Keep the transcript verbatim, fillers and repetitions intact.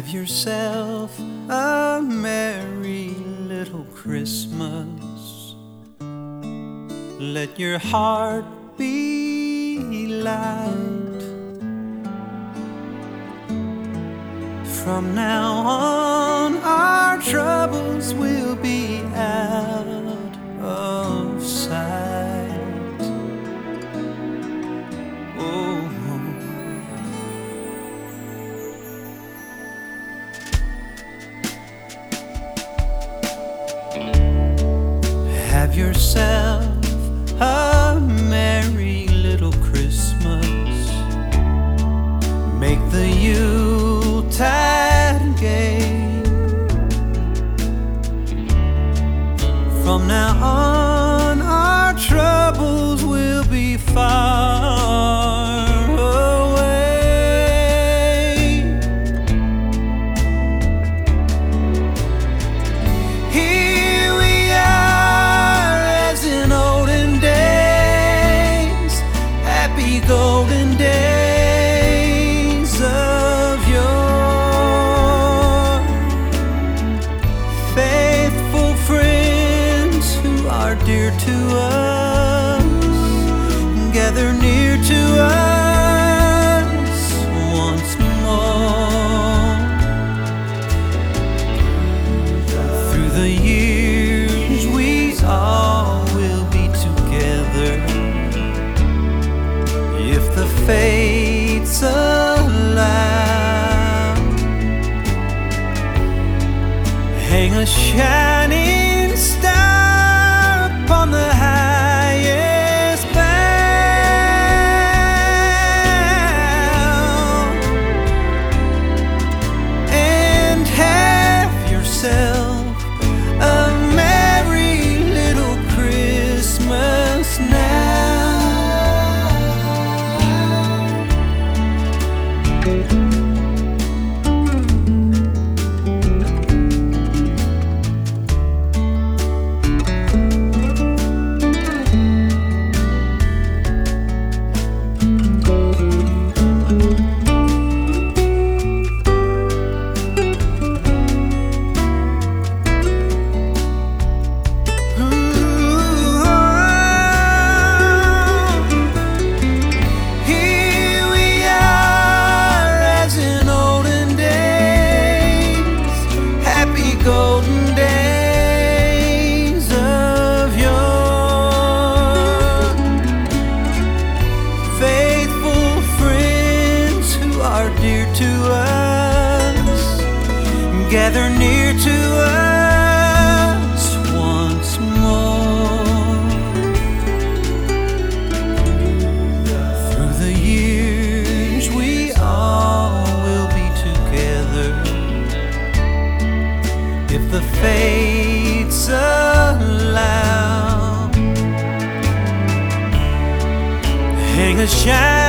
Have yourself a merry little Christmas. Let your heart be light. From now on, our troubles will be out of sight. Oh, have yourself a merry little Christmas. Make the Yuletide gay. From now on, our troubles will be far away. Here we are as in olden days, happy golden days of yore. Faithful friends who are dear to us, gather near to us once more. Through the years we all will be together, if the fates allow. Hang a shining star upon the highest bough, and have yourself a merry little Christmas now. Golden days of yore. Faithful friends who are dear to us, gather near to us once more. Through the years we all will be together, if the fates allow. Hang a shine